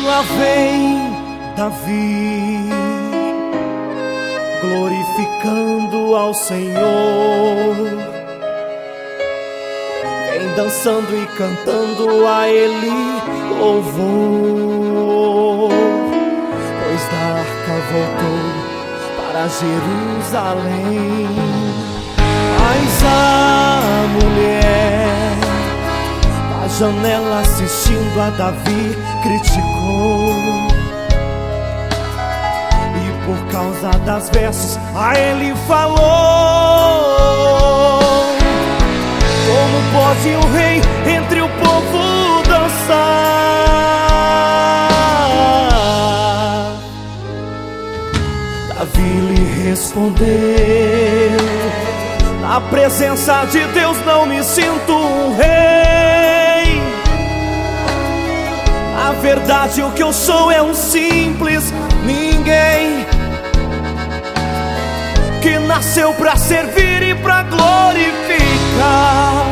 lá vem Davi, glorificando ao Senhor. Vem dançando e cantando a Ele louvor, pois da arca voltou para Jerusalém. Mas a mulher da janela assistindo a Davi criticou, e por causa das vestes a ele falou: como pode um rei entre o povo dançar? Davi lhe respondeu: na presença de Deus não me sinto um rei. Na verdade o que eu sou é um simples ninguém, que nasceu pra servir e pra glorificar.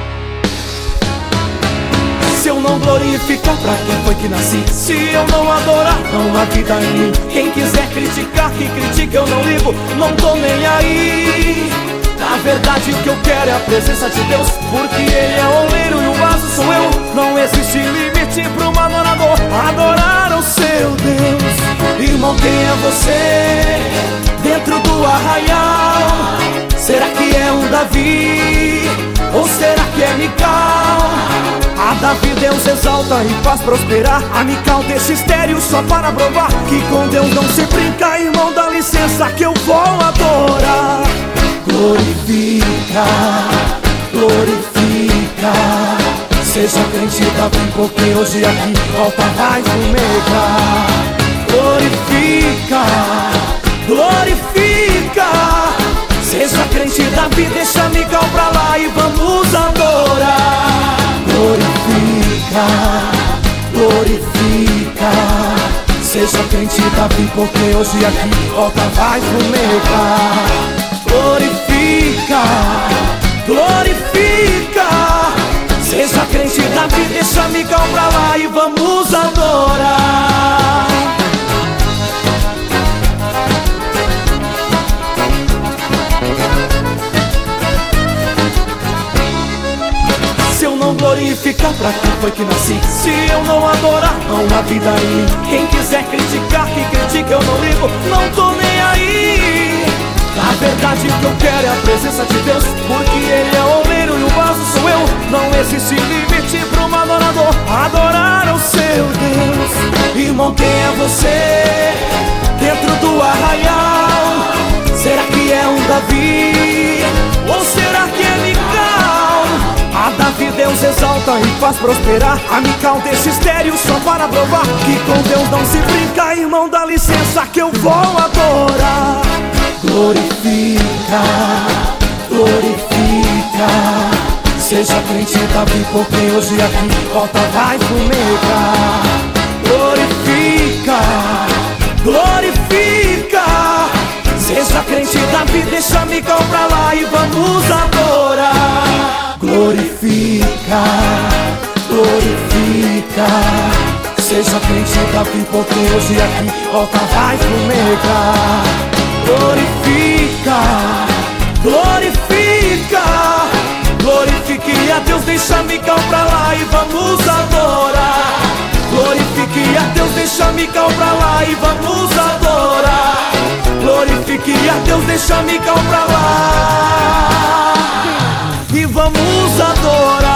Se eu não glorificar, pra quem foi que nasci? Se eu não adorar, não há vida em mim. Quem quiser criticar, que critique, eu não ligo, não tô nem aí. Na verdade o que eu quero é a presença de Deus, porque Ele é o oleiro e o vaso sou eu. Não existe limite para um adorador adorar o seu Deus. Irmão, quem é você dentro do arraial? Será que é um Davi? Ou será que é Mical? A Davi Deus exalta e faz prosperar, a Mical deixa estéril só para provar que com Deus não se brinca. Irmão, dá licença que eu vou adorar. Glorifica, glorifica, seja crente Davi, porque hoje aqui volta vai fumegar. Glorifica, glorifica, seja crente Davi, deixa Mical pra lá e vamos adorar. Glorifica, glorifica, seja crente Davi, porque hoje aqui volta vai fumegar. Glorifica, glorifica, seja crente Davi, deixa Mical pra lá e vamos adorar. Se eu não glorificar, pra quem foi que nasci? Se eu não adorar, não há vida em mim. Quem quiser criticar, que critique, eu não ligo, não tô nem aí. Na verdade o que eu quero é a presença de Deus, porque Ele é o oleiro e o vaso sou eu. Não existe limite para um adorador adorar o seu Deus. Irmão, quem é você dentro do arraial? Será que é um Davi? Ou será que é Mical? A Davi Deus exalta e faz prosperar, a Mical deixa estéril só para provar que com Deus não se brinca. Irmão, dá licença que eu vou adorar. Glorifica, glorifica, seja crente Davi, porque hoje aqui volta vai fumegar. Glorifica, glorifica, seja crente Davi, deixa Mical pra lá e vamos adorar. Glorifica, glorifica, seja crente Davi, porque hoje aqui volta vai fumegar. Glorifica, glorifica, glorifique a Deus, deixa Mical pra lá e vamos adorar. Glorifique a Deus, deixa Mical pra lá e vamos adorar. Glorifique a Deus, deixa Mical pra lá e vamos adorar.